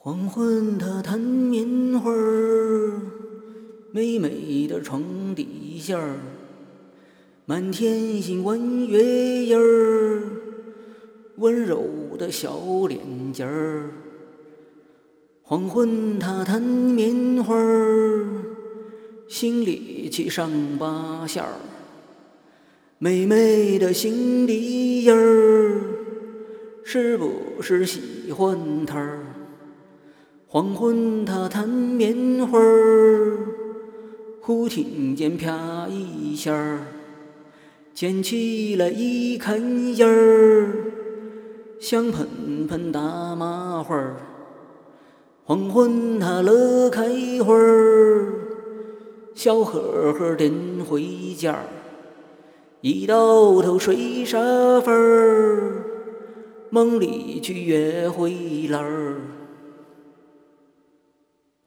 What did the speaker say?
黄昏他弹棉花儿，美美的床底下儿，满天星弯月牙儿，温柔的小脸颊儿。黄昏他弹棉花儿，心里七上八下儿，美美的心里眼儿，是不是喜欢他儿？黄昏他弹棉花儿，忽听见啪一下儿，捡起来一看眼儿，香喷喷大麻花儿。黄昏他乐开花儿，笑呵呵点回家儿，一倒头睡沙发儿，梦里去约回来儿。